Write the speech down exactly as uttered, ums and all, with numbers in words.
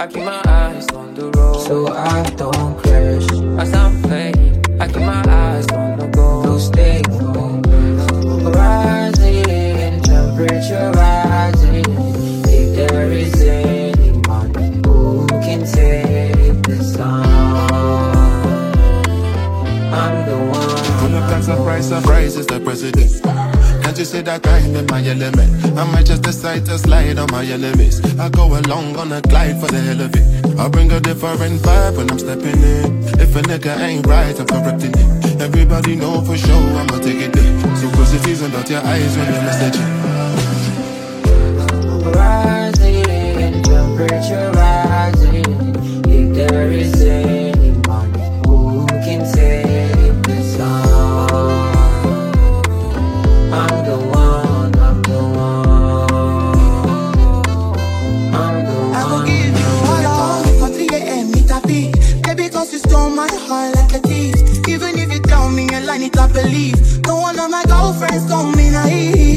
I keep my eyes on the road, so I don't crash. I sound playing, I keep my eyes on the goal. No stay focused. Rising, temperature rising. If there is anyone who can take the sun, I'm the one. Full of plans of price of rice is the president. Can't you see that I'm in my element? I might just decide to slide on my elements. I go along on a glide for the hell of it. I bring a different vibe when I'm stepping in. If a nigga ain't right, I'm correcting it. Everybody know for sure I'ma take it there. So close your teeth and dot your eyes when you're messaging. Rising, temperature rising. If there is anyone who can take the sun, I'm the one, I'm the one, I'm the one. I will give you all I want for three A M it a beat. Baby, cause you stole my heart like a thief. Even if you tell me a lie, it I believe. No one of my girlfriends told me naive.